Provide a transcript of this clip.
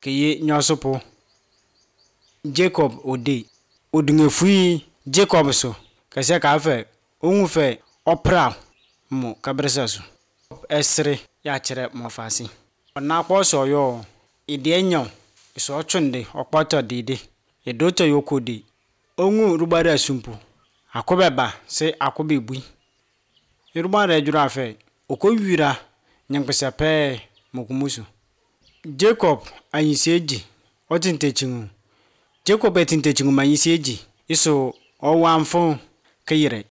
ke ye nyosopo Jacob ode odunge fui Jacob so kase ka fe onwu fe opra mo kabresa so esre ya kire mo fasi na kwa so yo ide enyo so chunde okpoto dide edoto yokodi onwu rugbara asumpu akobeba se akobebui Yoruba jura fe okowira nyankpese pe mokumusu Jacob anyiseji otintechingu Jacob etintechingu manyiseji iso owamfo kayire